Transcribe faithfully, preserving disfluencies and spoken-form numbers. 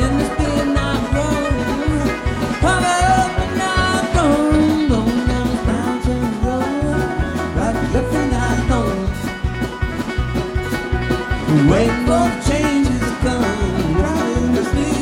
in this midnight road. Cover up and not gone, going down this mountain road, right up in that home. Waiting